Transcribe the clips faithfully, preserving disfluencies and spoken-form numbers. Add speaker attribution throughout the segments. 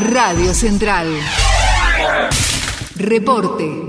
Speaker 1: Radio Central. Reporte.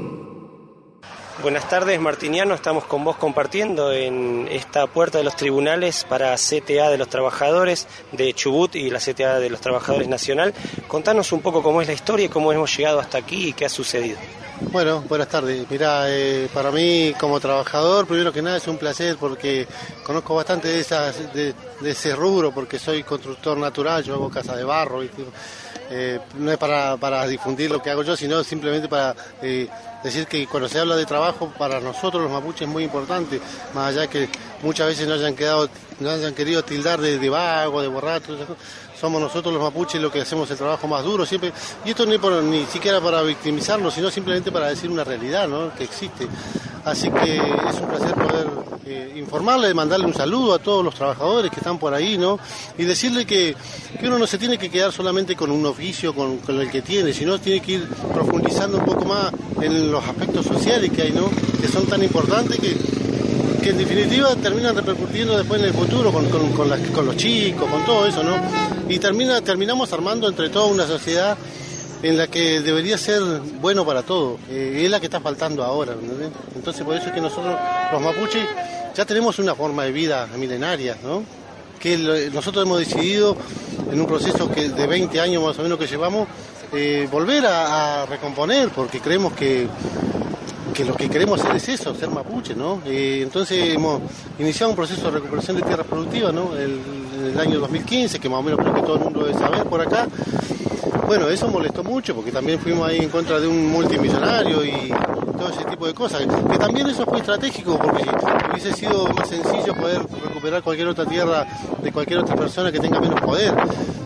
Speaker 2: Buenas tardes, Martiniano. Estamos con vos compartiendo en esta puerta de los tribunales para C T A de los Trabajadores de Chubut y la C T A de los Trabajadores Nacional. Contanos un poco cómo es la historia y cómo hemos llegado hasta aquí y qué ha sucedido.
Speaker 3: Bueno, buenas tardes. Mirá, eh, para mí como trabajador, primero que nada es un placer porque conozco bastante de, esas, de, de ese rubro, porque soy constructor natural, yo hago casa de barro, ¿viste? Eh, no es para, para difundir lo que hago yo, sino simplemente para eh, decir que cuando se habla de trabajo, para nosotros los mapuches es muy importante, más allá que muchas veces no hayan quedado, no hayan querido tildar de, de vago, de borracho, somos nosotros los mapuches los que hacemos el trabajo más duro siempre, y esto no es por, ni siquiera para victimizarnos, sino simplemente para decir una realidad, ¿no?, que existe. Así que es un placer poder eh, informarle, mandarle un saludo a todos los trabajadores que están por ahí, ¿no? Y decirle que, que uno no se tiene que quedar solamente con un oficio, con, con el que tiene, sino tiene que ir profundizando un poco más en los aspectos sociales que hay, ¿no?, que son tan importantes que, que en definitiva terminan repercutiendo después en el futuro con, con, con, las, con los chicos, con todo eso, ¿no? Y termina, terminamos armando entre todos una sociedad en la que debería ser bueno para todo, eh, es la que está faltando ahora, ¿no? Entonces por eso es que nosotros, los mapuches, ya tenemos una forma de vida milenaria, ¿no?, que lo, nosotros hemos decidido en un proceso que de veinte años más o menos que llevamos, eh, volver a, a recomponer, porque creemos que, que lo que queremos hacer es eso, ser mapuche, ¿no? Eh, entonces hemos iniciado un proceso de recuperación de tierras productivas, ¿no?, el, en el año dos mil quince, que más o menos creo que todo el mundo debe saber por acá. Bueno, eso molestó mucho porque también fuimos ahí en contra de un multimillonario y todo ese tipo de cosas, que también eso fue estratégico porque hubiese sido más sencillo poder recuperar cualquier otra tierra de cualquier otra persona que tenga menos poder,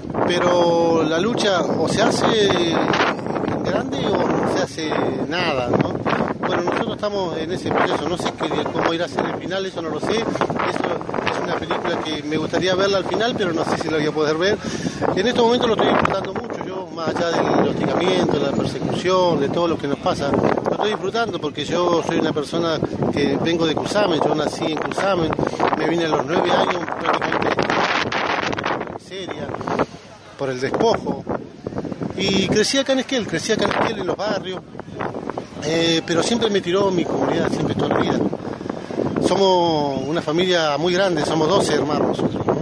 Speaker 3: pero la lucha o se hace grande o no se hace nada, ¿no? Bueno, nosotros estamos en ese proceso, no sé qué, cómo irá a ser el final, eso no lo sé, eso es una película que me gustaría verla al final, pero no sé si la voy a poder ver. En estos momentos lo estoy disfrutando mucho, yo más allá del hostigamiento, de la persecución, de todo lo que nos pasa, lo estoy disfrutando porque yo soy una persona que vengo de Cusamen, yo nací en Cusamen, me vine a los nueve años prácticamente por la miseria, por el despojo, y crecí acá en Esquel, crecí acá en Esquel en los barrios, eh, pero siempre me tiró mi comunidad, siempre toda la vida. Somos una familia muy grande, somos doce hermanos nosotros, ¿no?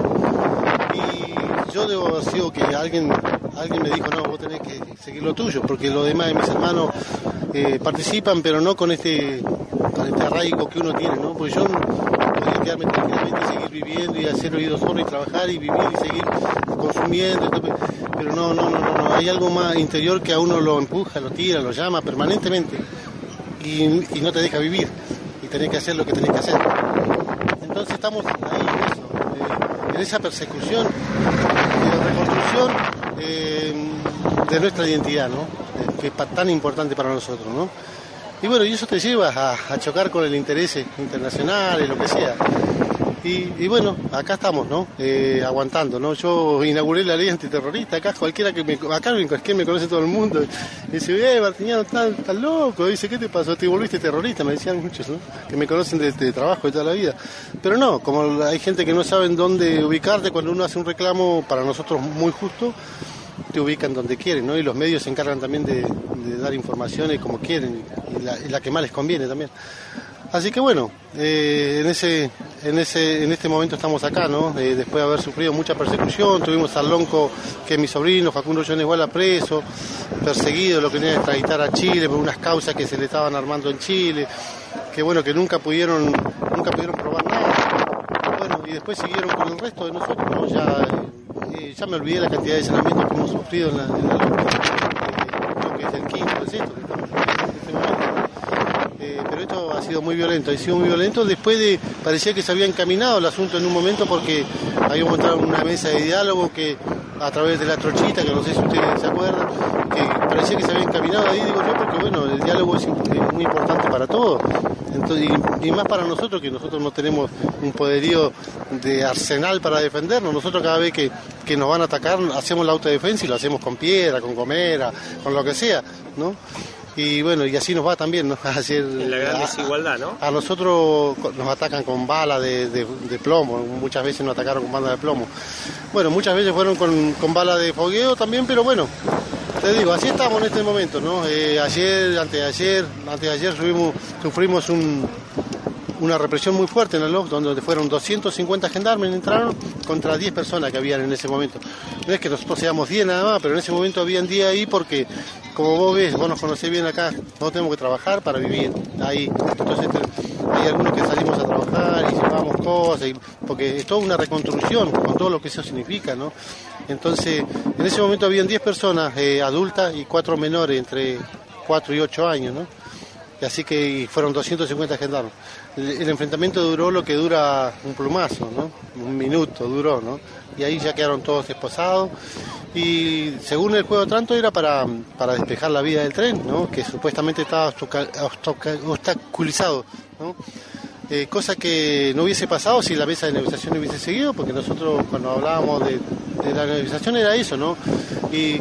Speaker 3: Y yo debo haber sido que alguien, alguien me dijo, no, vos tenés que seguir lo tuyo, porque los demás de mis hermanos eh, participan, pero no con este, con este arraigo que uno tiene, ¿no? Porque yo podría quedarme tranquilamente y seguir viviendo y hacer oídos sordos y trabajar y vivir y seguir consumiendo, pero no, no, no, no, no, hay algo más interior que a uno lo empuja, lo tira, lo llama permanentemente y, y no te deja vivir. Y tenés que hacer lo que tenés que hacer. Entonces estamos ahí en eso, eh, en esa persecución y de reconstrucción eh, de nuestra identidad, ¿no? Eh, que es tan importante para nosotros, ¿no? Y bueno, y eso te lleva a, a chocar con el interés internacional y lo que sea. Y, y bueno, acá estamos, ¿no? Eh, aguantando, ¿no? Yo inauguré la ley antiterrorista, acá cualquiera que me, acá en cualquier me conoce todo el mundo. Y dice, eh, Martiniano, estás tan loco. Dice, ¿qué te pasó? Te volviste terrorista, me decían muchos, ¿no? Que me conocen de, de trabajo de toda la vida. Pero no, como hay gente que no sabe dónde ubicarte, cuando uno hace un reclamo para nosotros muy justo, te ubican donde quieren, ¿no? Y los medios se encargan también de, de dar informaciones como quieren, y la, y la que más les conviene también. Así que bueno, eh, en ese, en ese, en este momento estamos acá, ¿no? Eh, después de haber sufrido mucha persecución, tuvimos al Lonco, que es mi sobrino, Facundo Jones Guala, preso, perseguido, lo querían extraditar a Chile por unas causas que se le estaban armando en Chile, que bueno, que nunca pudieron, nunca pudieron probar nada. Bueno, y después siguieron con el resto de nosotros, ¿no? Ya, eh, ya me olvidé la cantidad de saneamientos que hemos sufrido en la, en la lucha, eh, creo que es el quinto, el sexto que estamos en este momento. Eh, pero esto ha sido muy violento, ha sido muy violento después de, parecía que se había encaminado el asunto en un momento porque habíamos entrado en una mesa de diálogo que a través de la trochita, que no sé si ustedes se acuerdan, que parecía que se había encaminado ahí, digo yo, porque bueno, el diálogo es, es muy importante para todos, entonces, y, y más para nosotros, que nosotros no tenemos un poderío de arsenal para defendernos, nosotros cada vez que, que nos van a atacar hacemos la autodefensa y lo hacemos con piedra, con gomera, con lo que sea, ¿no? Y bueno, y así nos va también, ¿no? Así el,
Speaker 2: en la gran desigualdad, ¿no?
Speaker 3: A nosotros nos atacan con bala de, de, de plomo, muchas veces nos atacaron con bala de plomo. Bueno, muchas veces fueron con, con bala de fogueo también, pero bueno, te digo, así estamos en este momento, ¿no? Eh, ayer, antes de ayer, antes de ayer sufrimos, sufrimos un, una represión muy fuerte en el L O C, donde fueron doscientos cincuenta gendarmes, entraron contra diez personas que habían en ese momento. No es que nosotros seamos diez nada más, pero en ese momento habían diez ahí porque, como vos ves, vos nos conocés bien acá, nosotros tenemos que trabajar para vivir ahí. Entonces hay algunos que salimos a trabajar y llevamos cosas, y, porque es toda una reconstrucción con todo lo que eso significa, ¿no? Entonces, en ese momento habían diez personas eh, adultas y cuatro menores, entre cuatro y ocho años, ¿no? Y así que y fueron doscientos cincuenta gendarmes. El, el enfrentamiento duró lo que dura un plumazo, ¿no? Un minuto duró, ¿no? Y ahí ya quedaron todos esposados. Y según el juego de Otranto era para, para despejar la vía del tren, ¿no? Que supuestamente estaba obstaculizado, ¿no? Eh, cosa que no hubiese pasado si la mesa de negociación hubiese seguido, porque nosotros cuando hablábamos de, de la negociación era eso, ¿no? Y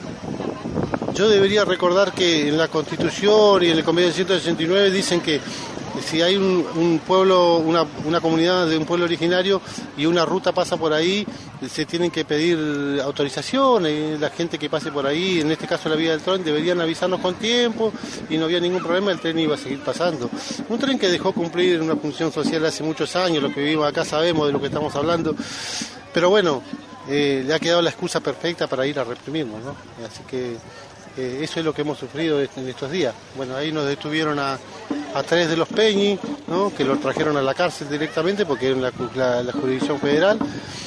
Speaker 3: yo debería recordar que en la Constitución y en el Convenio ciento sesenta y nueve dicen que si hay un, un pueblo, una, una comunidad de un pueblo originario y una ruta pasa por ahí, se tienen que pedir autorización, y la gente que pase por ahí, en este caso la vía del tren, deberían avisarnos con tiempo y no había ningún problema, el tren iba a seguir pasando. Un tren que dejó cumplir una función social hace muchos años, los que vivimos acá sabemos de lo que estamos hablando, pero bueno, eh, le ha quedado la excusa perfecta para ir a reprimirnos, ¿no? Así que eh, eso es lo que hemos sufrido en estos días. Bueno, ahí nos detuvieron a a tres de los Peñi, ¿no? Que los trajeron a la cárcel directamente porque era la, la, la jurisdicción federal.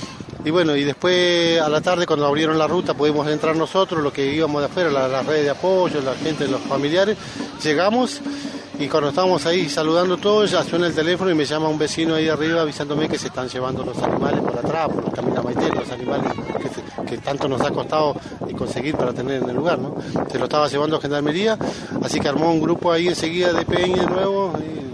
Speaker 3: Y bueno, y después a la tarde cuando abrieron la ruta pudimos entrar nosotros, los que íbamos de afuera, las la redes de apoyo, la gente, los familiares, llegamos y cuando estábamos ahí saludando todos, ya suena el teléfono y me llama un vecino ahí arriba avisándome que se están llevando los animales por atrás, por los Caminamaité, los animales que, se, que tanto nos ha costado conseguir para tener en el lugar, ¿no? Se lo estaba llevando a Gendarmería, así que armó un grupo ahí enseguida de Peñi de nuevo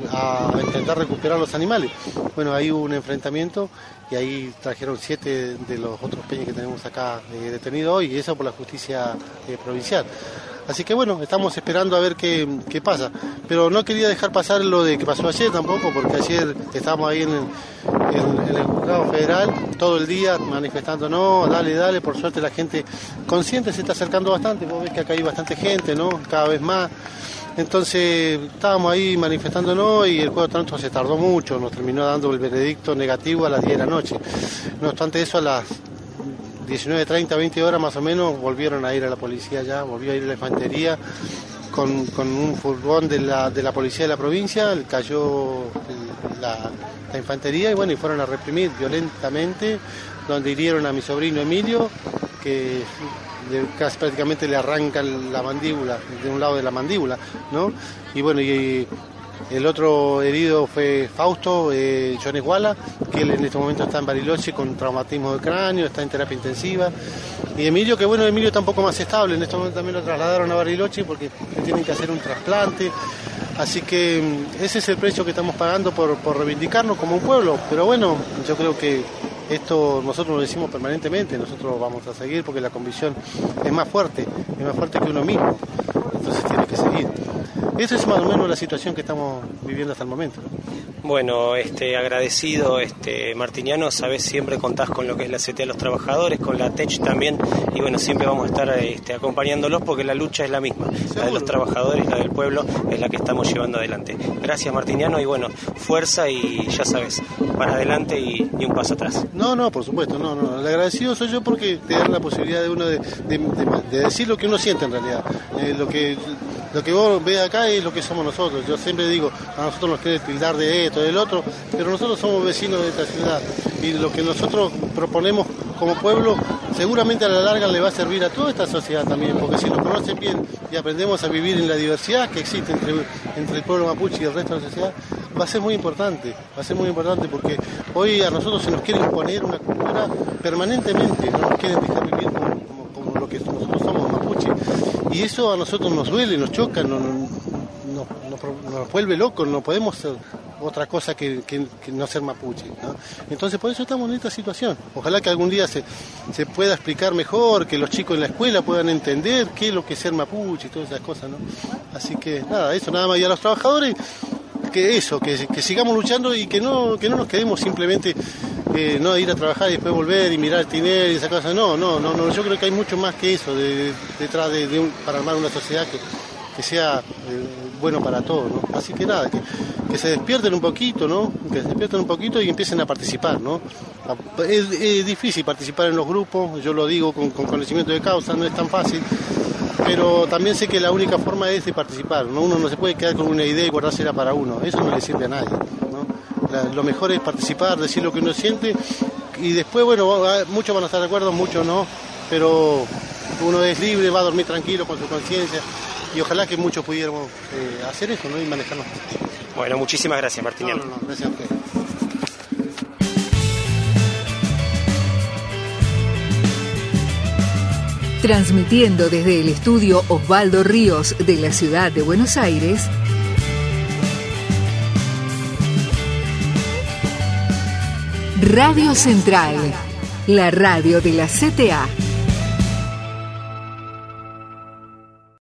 Speaker 3: a intentar recuperar los animales. Bueno, ahí hubo un enfrentamiento y ahí trajeron siete de los otros Peñis que tenemos acá eh, detenidos hoy, y eso por la justicia eh, provincial. Así que bueno, estamos esperando a ver qué, qué pasa. Pero no quería dejar pasar lo de que pasó ayer tampoco, porque ayer estábamos ahí en el, en, en el juzgado federal todo el día manifestándonos, dale, dale. Por suerte la gente consciente se está acercando bastante. Vos ves que acá hay bastante gente, ¿no? Cada vez más. Entonces estábamos ahí manifestándonos y el juego de Otranto se tardó mucho. Nos terminó dando el veredicto negativo a las diez de la noche. No obstante eso, a las diecinueve treinta, veinte horas más o menos, volvieron a ir a la policía ya, volvió a ir a la infantería con, con un furgón de la, de la policía de la provincia, cayó la, la infantería y bueno, y fueron a reprimir violentamente, donde hirieron a mi sobrino Emilio, que le, casi prácticamente le arrancan la mandíbula, de un lado de la mandíbula, ¿no? Y bueno, y el otro herido fue Fausto eh, Jones Guala, que él en este momento está en Bariloche con traumatismo de cráneo, está en terapia intensiva. Y Emilio, que bueno, Emilio está un poco más estable, en este momento también lo trasladaron a Bariloche porque le tienen que hacer un trasplante. Así que ese es el precio que estamos pagando por, por reivindicarnos como un pueblo. Pero bueno, yo creo que esto nosotros lo decimos permanentemente, nosotros vamos a seguir porque la convicción es más fuerte, es más fuerte que uno mismo. Entonces tiene que seguir. Esa es más o menos la situación que estamos viviendo hasta el momento, ¿no?
Speaker 2: Bueno, este, agradecido, este, Martiniano, sabés, siempre contás con lo que es la C T A de los trabajadores, con la T E C también, y bueno, siempre vamos a estar este, acompañándolos porque la lucha es la misma, ¿seguro? La de los trabajadores y la del pueblo es la que estamos llevando adelante. Gracias, Martiniano, y bueno, fuerza y ya sabes, para adelante y, y un paso atrás.
Speaker 3: No, no, por supuesto, no, no, el agradecido soy yo porque te dan la posibilidad de uno de, de, de, de decir lo que uno siente en realidad, eh, lo que... Lo que vos ves acá es lo que somos nosotros. Yo siempre digo, a nosotros nos quieren tildar de esto, del otro, pero nosotros somos vecinos de esta ciudad. Y lo que nosotros proponemos como pueblo, seguramente a la larga le va a servir a toda esta sociedad también, porque si nos conocen bien y aprendemos a vivir en la diversidad que existe entre, entre el pueblo mapuche y el resto de la sociedad, va a ser muy importante, va a ser muy importante porque hoy a nosotros se nos quiere imponer una cultura permanentemente, no nos quieren dejar vivir como, como, como lo que nosotros somos mapuche. Y eso a nosotros nos duele, nos choca, nos, nos, nos, nos vuelve locos, no podemos ser otra cosa que, que, que no ser mapuche, ¿no? Entonces por eso estamos en esta situación. Ojalá que algún día se, se pueda explicar mejor, que los chicos en la escuela puedan entender qué es lo que es ser mapuche y todas esas cosas, ¿no? Así que nada, eso nada más. Y a los trabajadores, que eso, que, que sigamos luchando y que no, que no nos quedemos simplemente eh, no ir a trabajar y después volver y mirar el tinel y esa cosa. No, no, no, no, yo creo que hay mucho más que eso de, de, detrás de, de un, para armar una sociedad que, que sea eh, bueno para todos, ¿no? Así que nada, que, que se despierten un poquito, ¿no? Que se despierten un poquito y empiecen a participar, ¿no? Es, es difícil participar en los grupos, yo lo digo con, con conocimiento de causa, no es tan fácil, pero también sé que la única forma es de participar, ¿no? Uno no se puede quedar con una idea y guardársela para uno, eso no le sirve a nadie, ¿no? La, lo mejor es participar, decir lo que uno siente y después, bueno, muchos van a estar de acuerdo, muchos no, pero uno es libre, va a dormir tranquilo con su conciencia. Y ojalá que muchos pudiéramos eh, hacer eso, ¿no? Y manejarnos.
Speaker 2: Bueno, muchísimas gracias, Martiniano.
Speaker 3: No, no, no, gracias a usted.
Speaker 1: Transmitiendo desde el estudio Osvaldo Ríos de la ciudad de Buenos Aires, Radio Central, la radio de la C T A.